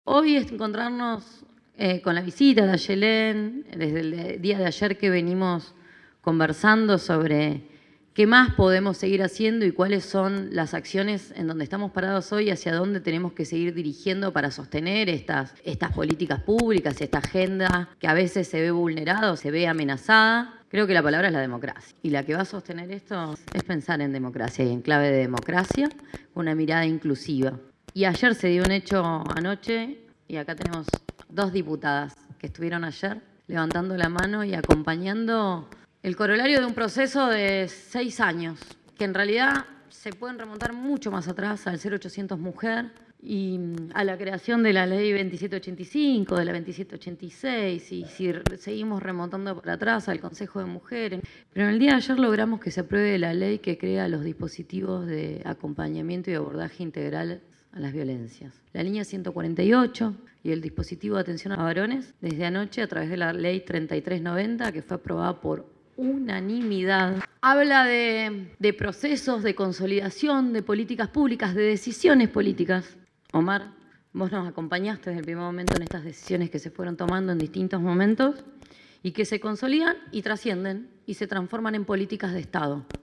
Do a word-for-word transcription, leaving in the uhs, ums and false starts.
Hoy es encontrarnos eh, con la visita de Ayelén, desde el día de ayer que venimos conversando sobre qué más podemos seguir haciendo y cuáles son las acciones en donde estamos parados hoy, hacia dónde tenemos que seguir dirigiendo para sostener estas, estas políticas públicas, esta agenda que a veces se ve vulnerada o se ve amenazada. Creo que la palabra es la democracia. Y la que va a sostener esto es pensar en democracia y en clave de democracia, con una mirada inclusiva. Y ayer se dio un hecho anoche, y acá tenemos dos diputadas que estuvieron ayer levantando la mano y acompañando el corolario de un proceso de seis años, que en realidad se pueden remontar mucho más atrás, al cero ochocientos Mujer y a la creación de la ley veintisiete ochenta y cinco, de la veintisiete ochenta y seis, y si seguimos remontando para atrás al Consejo de Mujeres. Pero en el día de ayer logramos que se apruebe la ley que crea los dispositivos de acompañamiento y abordaje integral a las violencias. La línea ciento cuarenta y ocho y el dispositivo de atención a varones desde anoche a través de la ley treinta y tres noventa, que fue aprobada por unanimidad. Habla de, de procesos de consolidación de políticas públicas, de decisiones políticas. Omar, vos nos acompañaste desde el primer momento en estas decisiones que se fueron tomando en distintos momentos y que se consolidan y trascienden y se transforman en políticas de Estado.